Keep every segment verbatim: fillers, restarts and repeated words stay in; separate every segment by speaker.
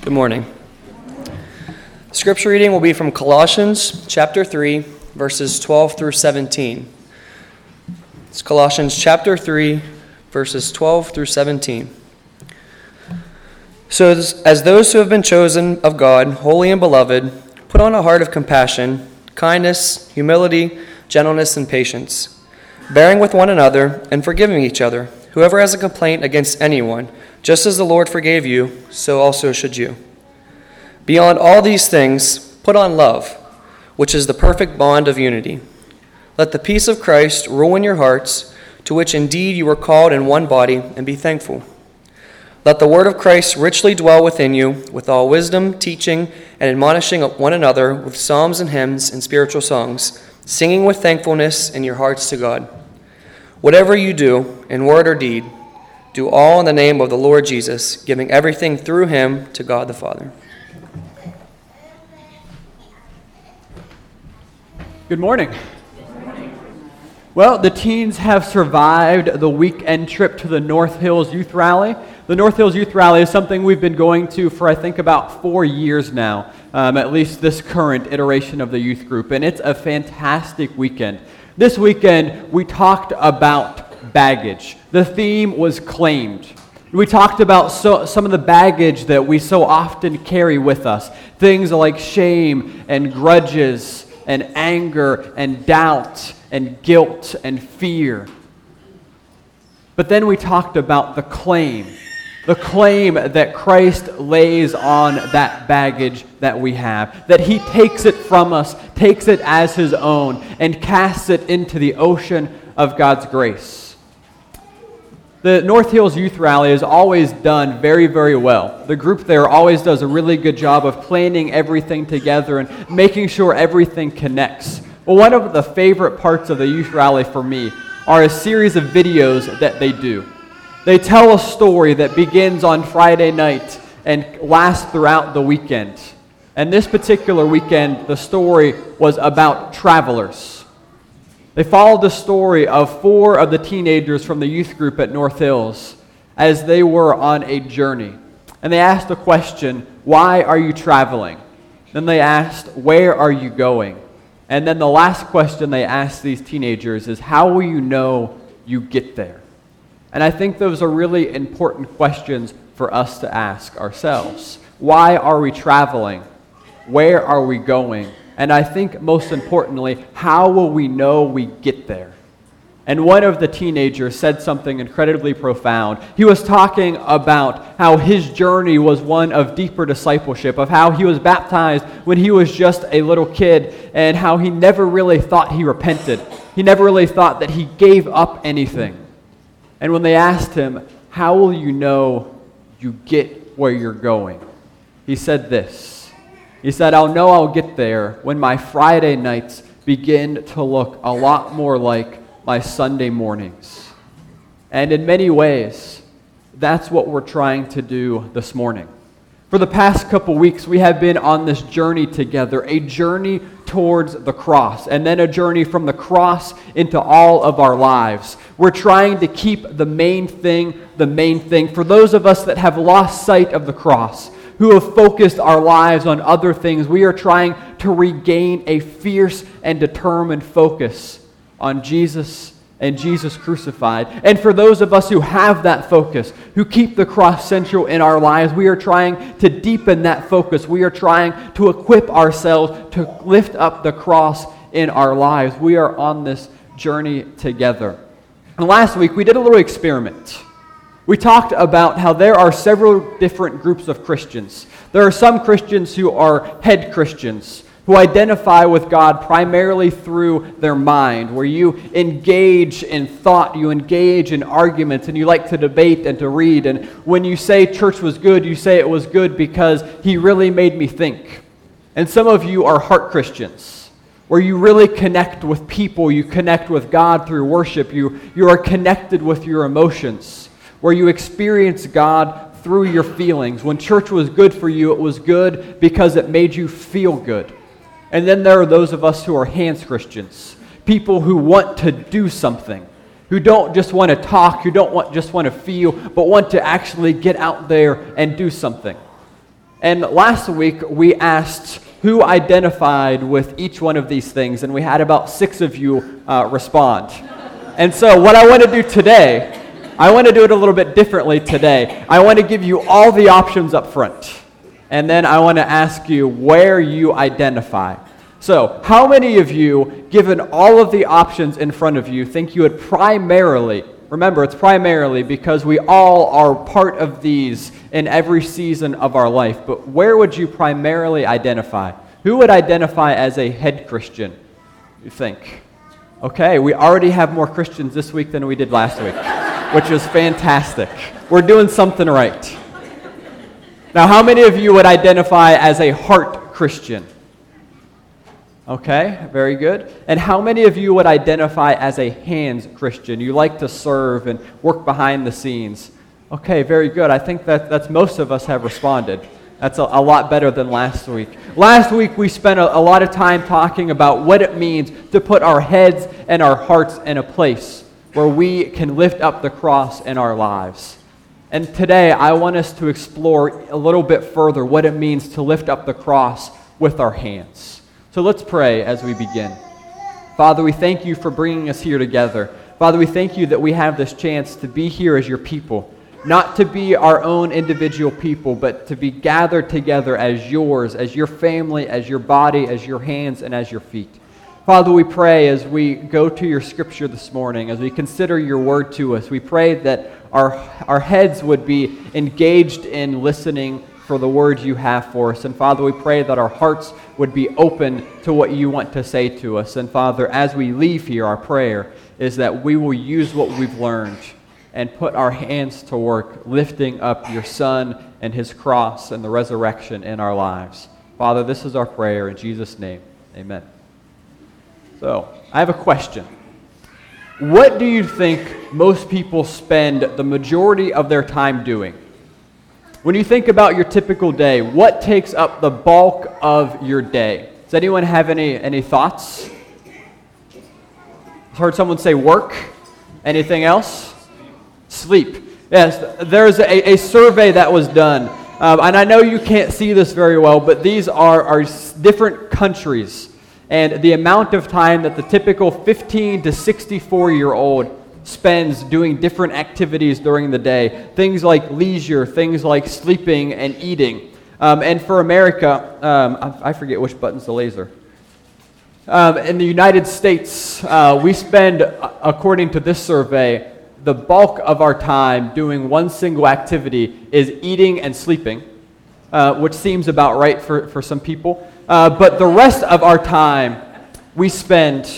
Speaker 1: Good morning. Scripture reading will be from Colossians chapter three, verses twelve through seventeen. It's Colossians chapter three, verses twelve through seventeen. So as, as those who have been chosen of God, holy and beloved, put on a heart of compassion, kindness, humility, gentleness, and patience, bearing with one another and forgiving each other. Whoever has a complaint against anyone, just as the Lord forgave you, so also should you. Beyond all these things, put on love, which is the perfect bond of unity. Let the peace of Christ rule in your hearts, to which indeed you were called in one body, and be thankful. Let the word of Christ richly dwell within you, with all wisdom, teaching, and admonishing one another with psalms and hymns and spiritual songs, singing with thankfulness in your hearts to God. Whatever you do, in word or deed, do all in the name of the Lord Jesus, giving everything through him to God the Father.
Speaker 2: Good morning. Well, the teens have survived the weekend trip to the North Hills Youth Rally. The North Hills Youth Rally is something we've been going to for, I think, about four years now, um, at least this current iteration of the youth group, and it's a fantastic weekend. This weekend, we talked about baggage. The theme was claimed. We talked about so, some of the baggage that we so often carry with us, things like shame and grudges and anger and doubt and guilt and fear. But then we talked about the claim, the claim that Christ lays on that baggage that we have, that he takes it from us, takes it as his own, and casts it into the ocean of God's grace. The North Hills Youth Rally is always done very, very well. The group there always does a really good job of planning everything together and making sure everything connects. Well, one of the favorite parts of the Youth Rally for me are a series of videos that they do. They tell a story that begins on Friday night and lasts throughout the weekend. And this particular weekend, the story was about travelers. They followed the story of four of the teenagers from the youth group at North Hills as they were on a journey. And they asked the question, why are you traveling? Then they asked, where are you going? And then the last question they asked these teenagers is, how will you know you get there? And I think those are really important questions for us to ask ourselves. Why are we traveling? Where are we going? And I think most importantly, how will we know we get there? And one of the teenagers said something incredibly profound. He was talking about how his journey was one of deeper discipleship, of how he was baptized when he was just a little kid, and how he never really thought he repented. He never really thought that he gave up anything. And when they asked him, how will you know you get where you're going? He said this. He said, I'll know I'll get there when my Friday nights begin to look a lot more like my Sunday mornings. And in many ways, that's what we're trying to do this morning. For the past couple weeks, we have been on this journey together, a journey towards the cross, and then a journey from the cross into all of our lives. We're trying to keep the main thing the main thing. For those of us that have lost sight of the cross, who have focused our lives on other things, we are trying to regain a fierce and determined focus on Jesus and Jesus crucified. And for those of us who have that focus, who keep the cross central in our lives, we are trying to deepen that focus. We are trying to equip ourselves to lift up the cross in our lives. We are on this journey together. And last week, we did a little experiment. We talked about how there are several different groups of Christians. There are some Christians who are head Christians, who identify with God primarily through their mind, where you engage in thought, you engage in arguments, and you like to debate and to read. And when you say church was good, you say it was good because he really made me think. And some of you are heart Christians, where you really connect with people, you connect with God through worship, you, you are connected with your emotions, where you experience God through your feelings. When church was good for you, it was good because it made you feel good. And then there are those of us who are hands Christians, people who want to do something, who don't just want to talk, who don't want, just want to feel, but want to actually get out there and do something. And last week, we asked who identified with each one of these things, and we had about six of you uh, respond. And so what I want to do today, I want to do it a little bit differently today. I want to give you all the options up front, and then I want to ask you where you identify. So, how many of you, given all of the options in front of you, think you would primarily, remember it's primarily because we all are part of these in every season of our life, but where would you primarily identify? Who would identify as a head Christian, you think? Okay, we already have more Christians this week than we did last week, which is fantastic. We're doing something right. Now, how many of you would identify as a heart Christian? Okay, very good. And how many of you would identify as a hands Christian? You like to serve and work behind the scenes. Okay, very good. I think that that's most of us have responded. That's a, a lot better than last week. Last week we spent a, a lot of time talking about what it means to put our heads and our hearts in a place where we can lift up the cross in our lives. And today I want us to explore a little bit further what it means to lift up the cross with our hands. So let's pray as we begin. Father, we thank you for bringing us here together. Father, we thank you that we have this chance to be here as your people, not to be our own individual people, but to be gathered together as yours, as your family, as your body, as your hands, and as your feet. Father, we pray as we go to your scripture this morning, as we consider your word to us, we pray that our, our heads would be engaged in listening for the words you have for us. And Father, we pray that our hearts would be open to what you want to say to us. And Father, as we leave here, our prayer is that we will use what we've learned and put our hands to work lifting up your Son and his cross and the resurrection in our lives. Father, this is our prayer in Jesus' name. Amen. So, I have a question. What do you think most people spend the majority of their time doing? When you think about your typical day, what takes up the bulk of your day? Does anyone have any, any thoughts? I've heard someone say work. Anything else? Sleep. Yes, there's a, a survey that was done. Um, and I know you can't see this very well, but these are, are different countries. And the amount of time that the typical fifteen to sixty-four-year-old spends doing different activities during the day, things like leisure, things like sleeping and eating. Um, and for America, um, I, I forget which button's the laser. Um, in the United States, uh, we spend, according to this survey, the bulk of our time doing one single activity is eating and sleeping, uh, which seems about right for, for some people. Uh, but the rest of our time, we spend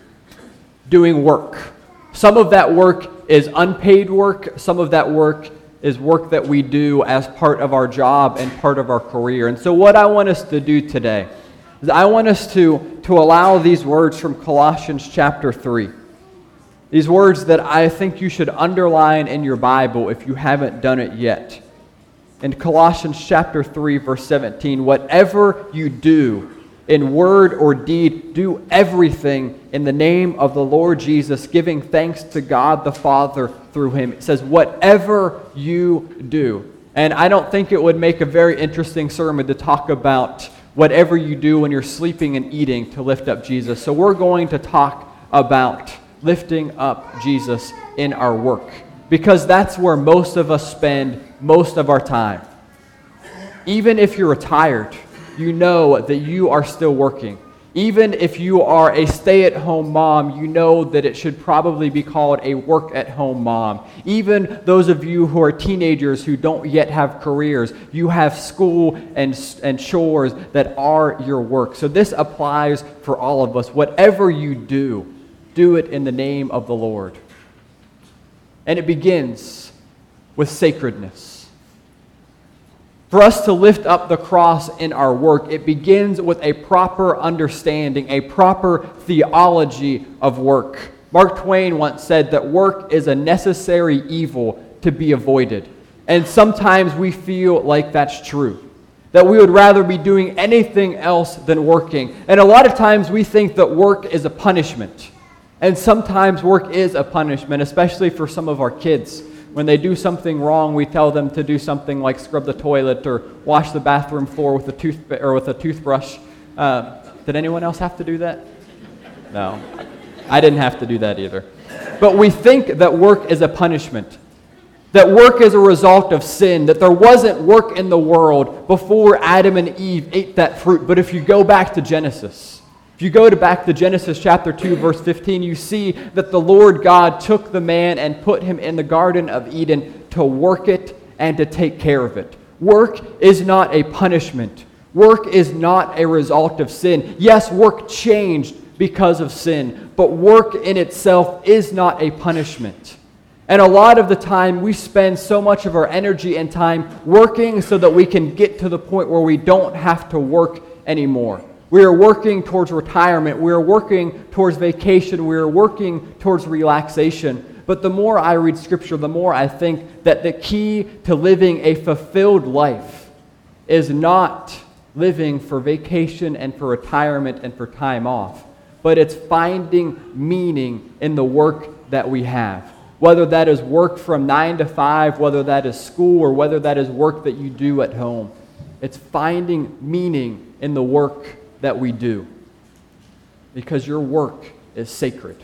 Speaker 2: doing work. Some of that work is unpaid work. Some of that work is work that we do as part of our job and part of our career. And so what I want us to do today is I want us to, to allow these words from Colossians chapter three. These words that I think you should underline in your Bible if you haven't done it yet. In Colossians chapter three, verse seventeen, whatever you do, in word or deed, do everything in the name of the Lord Jesus, giving thanks to God the Father through him. It says, whatever you do. And I don't think it would make a very interesting sermon to talk about whatever you do when you're sleeping and eating to lift up Jesus. So we're going to talk about lifting up Jesus in our work, because that's where most of us spend most of our time. Even if you're retired, you know that you are still working. Even if you are a stay-at-home mom, you know that it should probably be called a work-at-home mom. Even those of you who are teenagers who don't yet have careers, you have school and, and chores that are your work. So this applies for all of us. Whatever you do, do it in the name of the Lord. And it begins with sacredness. For us to lift up the cross in our work, it begins with a proper understanding, a proper theology of work. Mark Twain once said that work is a necessary evil to be avoided. And sometimes we feel like that's true, that we would rather be doing anything else than working. And a lot of times we think that work is a punishment. And sometimes work is a punishment, especially for some of our kids. When they do something wrong, we tell them to do something like scrub the toilet or wash the bathroom floor with a tooth or with a toothbrush. Uh, did anyone else have to do that? No, I didn't have to do that either. But we think that work is a punishment, that work is a result of sin, that there wasn't work in the world before Adam and Eve ate that fruit. But if you go back to Genesis, if you go to back to Genesis chapter two, verse fifteen, you see that the Lord God took the man and put him in the Garden of Eden to work it and to take care of it. Work is not a punishment. Work is not a result of sin. Yes, work changed because of sin, but work in itself is not a punishment. And a lot of the time we spend so much of our energy and time working so that we can get to the point where we don't have to work anymore. We are working towards retirement. We are working towards vacation. We are working towards relaxation. But the more I read Scripture, the more I think that the key to living a fulfilled life is not living for vacation and for retirement and for time off, but it's finding meaning in the work that we have. Whether that is work from nine to five, whether that is school, or whether that is work that you do at home. It's finding meaning in the work that we do. Because your work is sacred.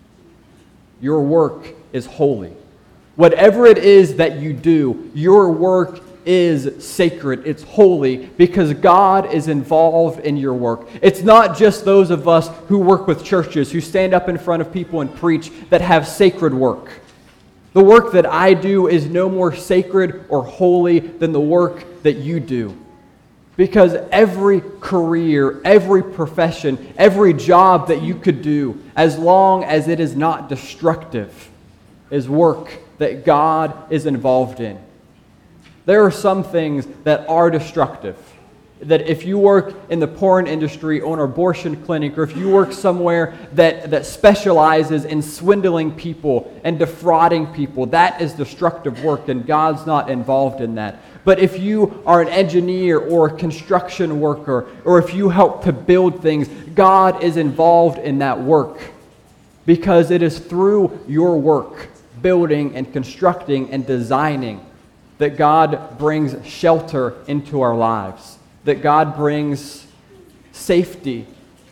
Speaker 2: Your work is holy. Whatever it is that you do, your work is sacred. It's holy because God is involved in your work. It's not just those of us who work with churches, who stand up in front of people and preach, that have sacred work. The work that I do is no more sacred or holy than the work that you do. Because every career, every profession, every job that you could do, as long as it is not destructive, is work that God is involved in. There are some things that are destructive. That if you work in the porn industry or an abortion clinic, or if you work somewhere that, that specializes in swindling people and defrauding people, that is destructive work, and God's not involved in that. But if you are an engineer or a construction worker, or if you help to build things, God is involved in that work. Because it is through your work, building and constructing and designing, that God brings shelter into our lives. That God brings safety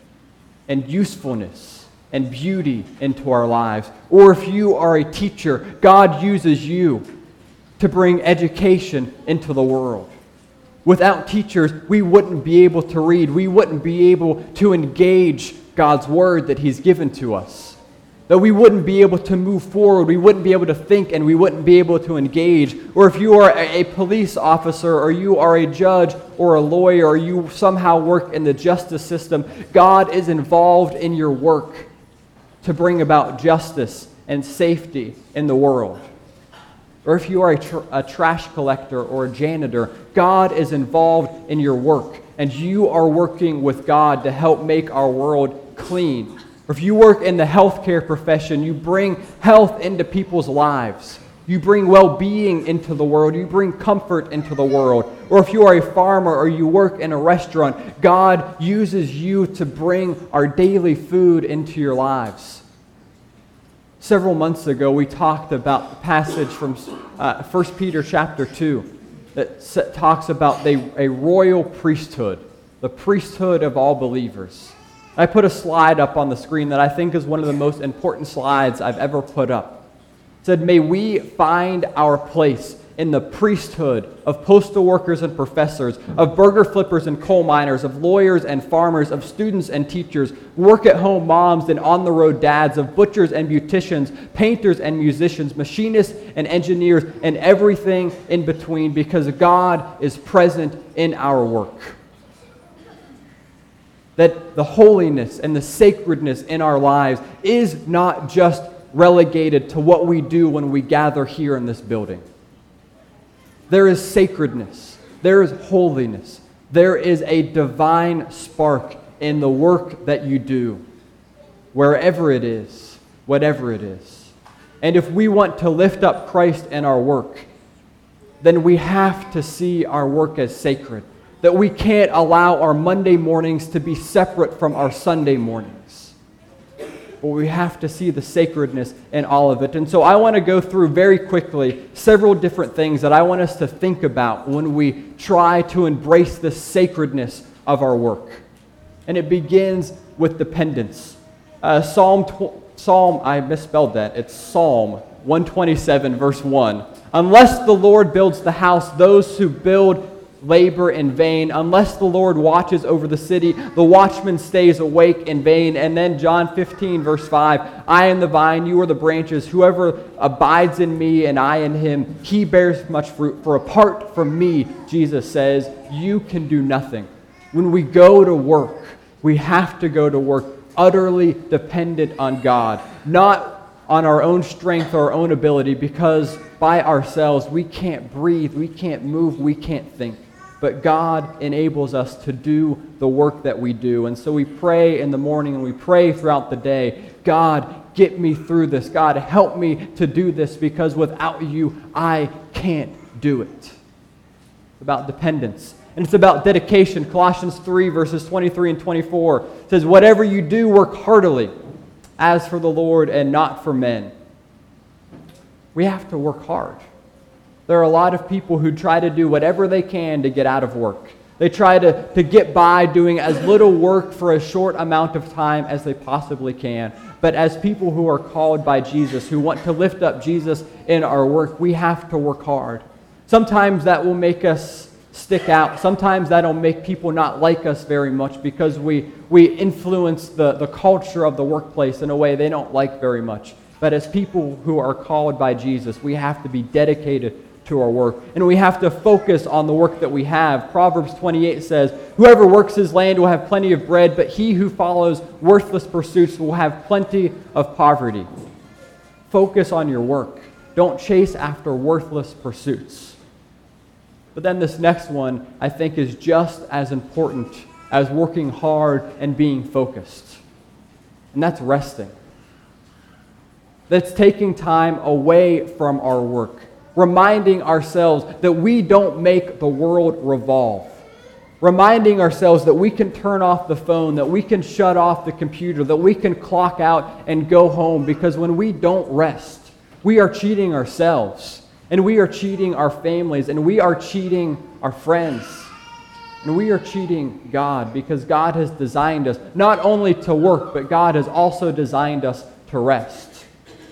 Speaker 2: and usefulness and beauty into our lives. Or if you are a teacher, God uses you to bring education into the world. Without teachers, we wouldn't be able to read. We wouldn't be able to engage God's word that He's given to us. That we wouldn't be able to move forward, we wouldn't be able to think, and we wouldn't be able to engage. Or if you are a police officer, or you are a judge, or a lawyer, or you somehow work in the justice system, God is involved in your work to bring about justice and safety in the world. Or if you are a, tr- a trash collector or a janitor, God is involved in your work, and you are working with God to help make our world clean. Or if you work in the healthcare profession, you bring health into people's lives. You bring well-being into the world. You bring comfort into the world. Or if you are a farmer or you work in a restaurant, God uses you to bring our daily food into your lives. Several months ago, we talked about the passage from uh, First Peter chapter two that talks about the, a royal priesthood, the priesthood of all believers. I put a slide up on the screen that I think is one of the most important slides I've ever put up. It said, "May we find our place in the priesthood of postal workers and professors, of burger flippers and coal miners, of lawyers and farmers, of students and teachers, work-at-home moms and on-the-road dads, of butchers and beauticians, painters and musicians, machinists and engineers, and everything in between, because God is present in our work." That the holiness and the sacredness in our lives is not just relegated to what we do when we gather here in this building. There is sacredness. There is holiness. There is a divine spark in the work that you do, wherever it is, whatever it is. And if we want to lift up Christ in our work, then we have to see our work as sacred. That we can't allow our Monday mornings to be separate from our Sunday mornings. but we have to see the sacredness in all of it. And so I want to go through very quickly several different things that I want us to think about when we try to embrace the sacredness of our work. And it begins with dependence. Uh, Psalm, tw- Psalm, I misspelled that. It's Psalm one twenty-seven, verse one. Unless the Lord builds the house, those who build labor in vain. Unless the Lord watches over the city, the watchman stays awake in vain. And then John fifteen, verse five, I am the vine, you are the branches. Whoever abides in me and I in him, he bears much fruit. For apart from me, Jesus says, you can do nothing. When we go to work, we have to go to work utterly dependent on God, not on our own strength or our own ability, because by ourselves we can't breathe, we can't move, we can't think. But God enables us to do the work that we do. And so we pray in the morning and we pray throughout the day, God, get me through this. God, help me to do this, because without you, I can't do it. It's about dependence. And it's about dedication. Colossians three, verses twenty-three and twenty-four says, whatever you do, work heartily, as for the Lord and not for men. We have to work hard. There are a lot of people who try to do whatever they can to get out of work. They try to, to get by doing as little work for a short amount of time as they possibly can. But as people who are called by Jesus, who want to lift up Jesus in our work, we have to work hard. Sometimes that will make us stick out. Sometimes that'll make people not like us very much, because we, we influence the, the culture of the workplace in a way they don't like very much. But as people who are called by Jesus, we have to be dedicated to our work. And we have to focus on the work that we have. Proverbs twenty-eight says, whoever works his land will have plenty of bread, but he who follows worthless pursuits will have plenty of poverty. Focus on your work. Don't chase after worthless pursuits. But then this next one, I think, is just as important as working hard and being focused. And that's resting. That's taking time away from our work. Reminding ourselves that we don't make the world revolve. Reminding ourselves that we can turn off the phone, that we can shut off the computer, that we can clock out and go home. Because when we don't rest, we are cheating ourselves. And we are cheating our families, and we are cheating our friends. And we are cheating God, because God has designed us not only to work, but God has also designed us to rest.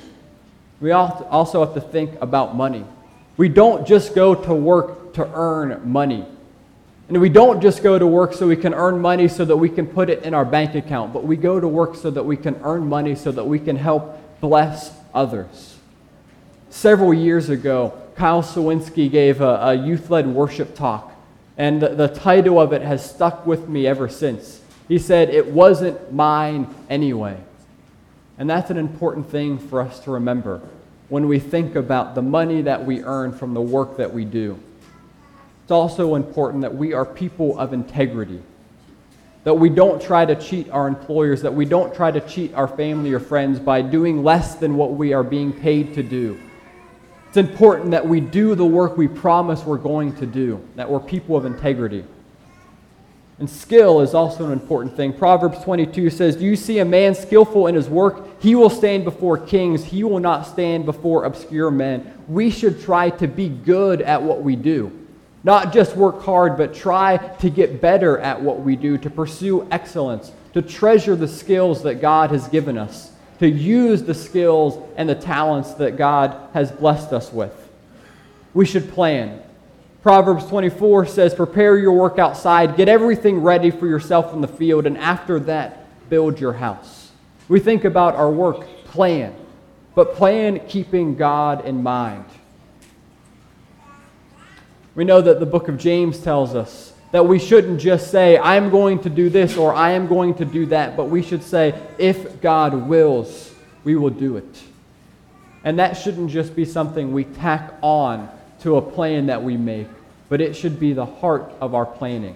Speaker 2: We also have to think about money. We don't just go to work to earn money. And we don't just go to work so we can earn money so that we can put it in our bank account, but we go to work so that we can earn money so that we can help bless others. Several years ago, Kyle Sawinski gave a, a youth-led worship talk, and the, the title of it has stuck with me ever since. He said, it wasn't mine anyway. And that's an important thing for us to remember when we think about the money that we earn from the work that we do. It's also important that we are people of integrity, that we don't try to cheat our employers, that we don't try to cheat our family or friends by doing less than what we are being paid to do. It's important that we do the work we promise we're going to do, that we're people of integrity. And skill is also an important thing. Proverbs twenty-two says, do you see a man skillful in his work? He will stand before kings. He will not stand before obscure men. We should try to be good at what we do. Not just work hard, but try to get better at what we do, to pursue excellence, to treasure the skills that God has given us, to use the skills and the talents that God has blessed us with. We should plan. Proverbs twenty-four says, prepare your work outside, get everything ready for yourself in the field, and after that, build your house. We think about our work, plan, but plan keeping God in mind. We know that the book of James tells us that we shouldn't just say, I'm going to do this or I am going to do that, but we should say, if God wills, we will do it. And that shouldn't just be something we tack on to a plan that we make, but it should be the heart of our planning.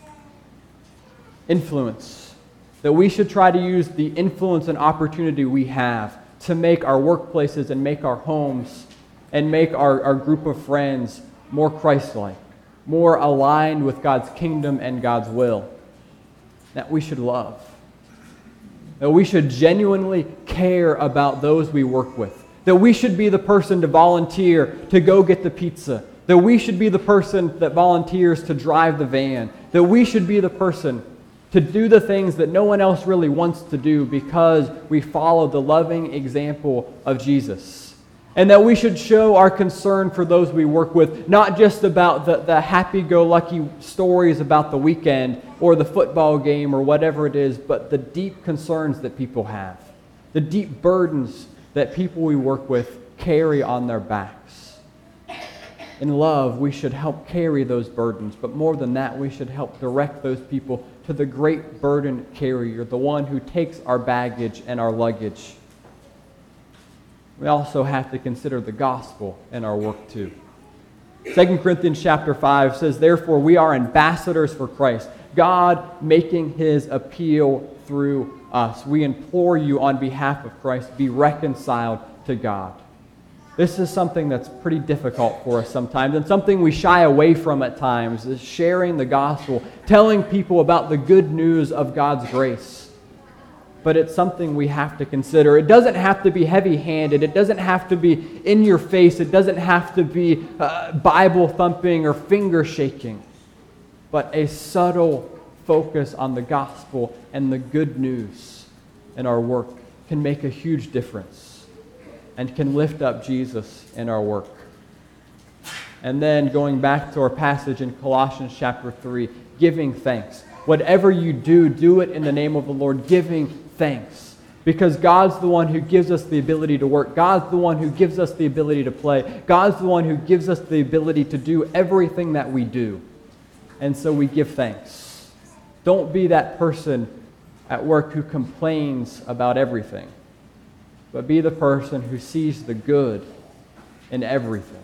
Speaker 2: Influence. That we should try to use the influence and opportunity we have to make our workplaces and make our homes and make our, our group of friends more Christ-like, more aligned with God's kingdom and God's will. That we should love. That we should genuinely care about those we work with. That we should be the person to volunteer to go get the pizza. That we should be the person that volunteers to drive the van. That we should be the person to do the things that no one else really wants to do because we follow the loving example of Jesus. And that we should show our concern for those we work with, not just about the, the happy-go-lucky stories about the weekend or the football game or whatever it is, but the deep concerns that people have, the deep burdens that people we work with carry on their backs. In love, we should help carry those burdens, but more than that, we should help direct those people to the great burden carrier, the one who takes our baggage and our luggage. We also have to consider the gospel in our work too. Second Corinthians chapter five says, "Therefore we are ambassadors for Christ, God making his appeal through us. We implore you on behalf of Christ, be reconciled to God." This is something that's pretty difficult for us sometimes, and something we shy away from at times, is sharing the gospel, telling people about the good news of God's grace. But it's something we have to consider. It doesn't have to be heavy-handed. It doesn't have to be in your face. It doesn't have to be uh, Bible thumping or finger shaking. But a subtle focus on the gospel and the good news in our work can make a huge difference and can lift up Jesus in our work. And then going back to our passage in Colossians chapter three, giving thanks. Whatever you do, do it in the name of the Lord, giving thanks. Because God's the one who gives us the ability to work. God's the one who gives us the ability to play. God's the one who gives us the ability to do everything that we do. And so we give thanks. Don't be that person at work who complains about everything, but be the person who sees the good in everything.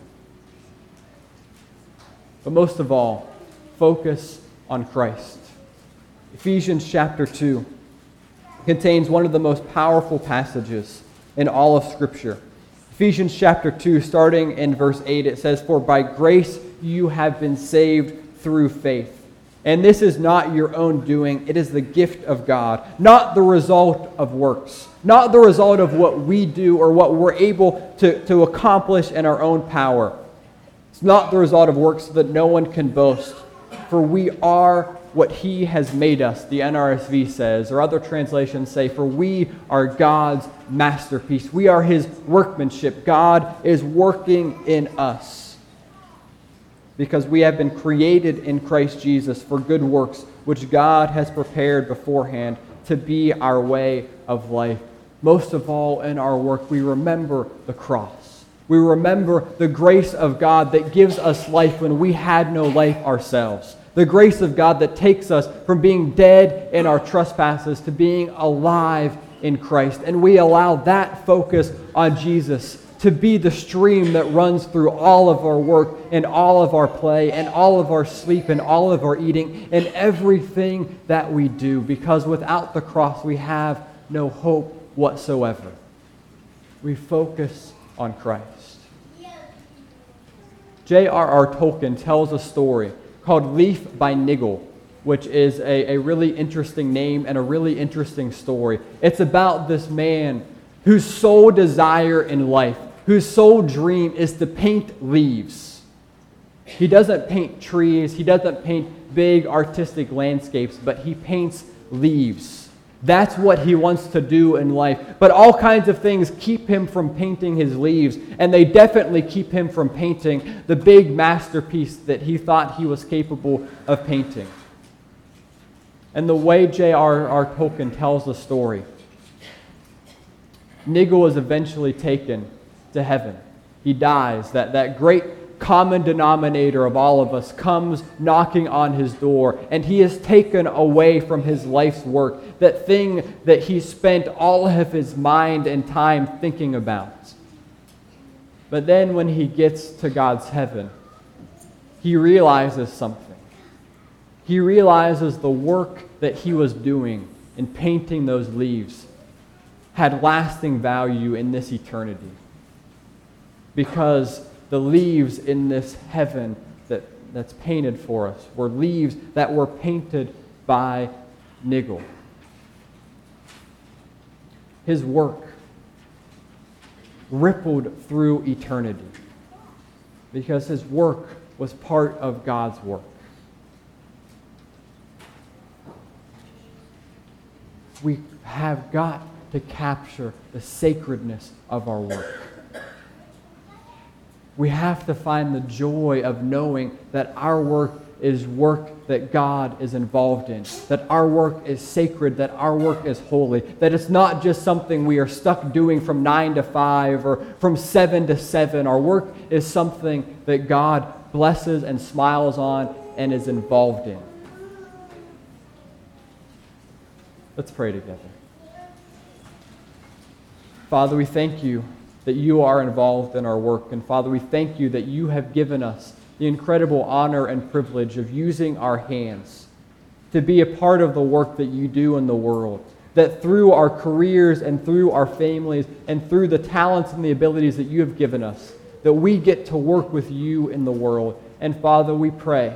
Speaker 2: But most of all, focus on Christ. Ephesians chapter two contains one of the most powerful passages in all of Scripture. Ephesians chapter two, starting in verse eight, it says, "For by grace you have been saved through faith. And this is not your own doing, it is the gift of God, not the result of works, not the result of what we do or what we're able to, to accomplish in our own power. It's not the result of works so that no one can boast. For we are what he has made us," the N R S V says, or other translations say, "For we are God's masterpiece. We are his workmanship. God is working in us. Because we have been created in Christ Jesus for good works, which God has prepared beforehand to be our way of life." Most of all, in our work, we remember the cross. We remember the grace of God that gives us life when we had no life ourselves. The grace of God that takes us from being dead in our trespasses to being alive in Christ. And we allow that focus on Jesus to be the stream that runs through all of our work and all of our play and all of our sleep and all of our eating and everything that we do. Because without the cross, we have no hope whatsoever. We focus on Christ. J R R Tolkien tells a story called Leaf by Niggle, which is a, a really interesting name and a really interesting story. It's about this man whose sole desire in life, whose sole dream is to paint leaves. He doesn't paint trees, he doesn't paint big artistic landscapes, but he paints leaves. That's what he wants to do in life. But all kinds of things keep him from painting his leaves, and they definitely keep him from painting the big masterpiece that he thought he was capable of painting. And the way J R R Tolkien tells the story, Niggle is eventually taken to heaven. He dies. That, that great common denominator of all of us comes knocking on his door, and he is taken away from his life's work, that thing that he spent all of his mind and time thinking about. But then when he gets to God's heaven, he realizes something. He realizes the work that he was doing in painting those leaves had lasting value in this eternity. Because the leaves in this heaven that, that's painted for us were leaves that were painted by Niggle. His work rippled through eternity because his work was part of God's work. We have got to capture the sacredness of our work. We have to find the joy of knowing that our work is work that God is involved in, that our work is sacred, that our work is holy, that it's not just something we are stuck doing from nine to five or from seven to seven. Our work is something that God blesses and smiles on and is involved in. Let's pray together. Father, we thank you that you are involved in our work. And Father, we thank you that you have given us the incredible honor and privilege of using our hands to be a part of the work that you do in the world. That through our careers and through our families and through the talents and the abilities that you have given us, that we get to work with you in the world. And Father, we pray.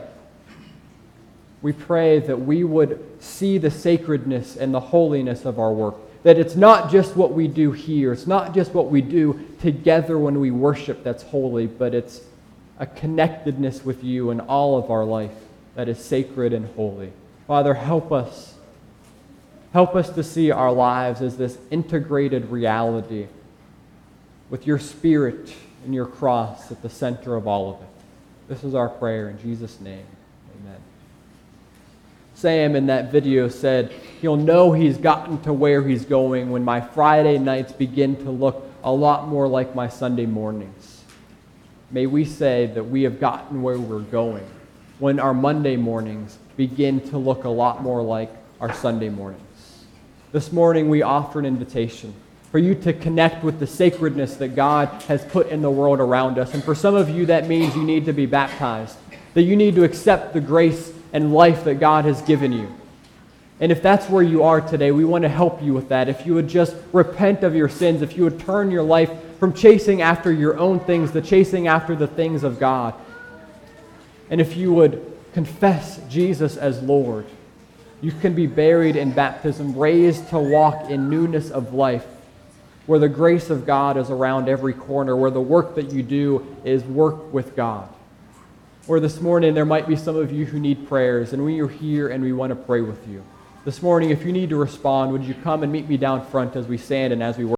Speaker 2: We pray that we would see the sacredness and the holiness of our work. That it's not just what we do here. It's not just what we do together when we worship that's holy, but it's a connectedness with you in all of our life that is sacred and holy. Father, help us. Help us to see our lives as this integrated reality with your Spirit and your cross at the center of all of it. This is our prayer in Jesus' name. Amen. Sam in that video said, he'll know he's gotten to where he's going when my Friday nights begin to look a lot more like my Sunday mornings. May we say that we have gotten where we're going when our Monday mornings begin to look a lot more like our Sunday mornings. This morning we offer an invitation for you to connect with the sacredness that God has put in the world around us. And for some of you, that means you need to be baptized, that you need to accept the grace and life that God has given you. And if that's where you are today, we want to help you with that. If you would just repent of your sins, if you would turn your life from chasing after your own things to chasing after the things of God. And if you would confess Jesus as Lord, you can be buried in baptism, raised to walk in newness of life, where the grace of God is around every corner, where the work that you do is work with God. Or this morning, there might be some of you who need prayers, and we are here and we want to pray with you. This morning, if you need to respond, would you come and meet me down front as we stand and as we work?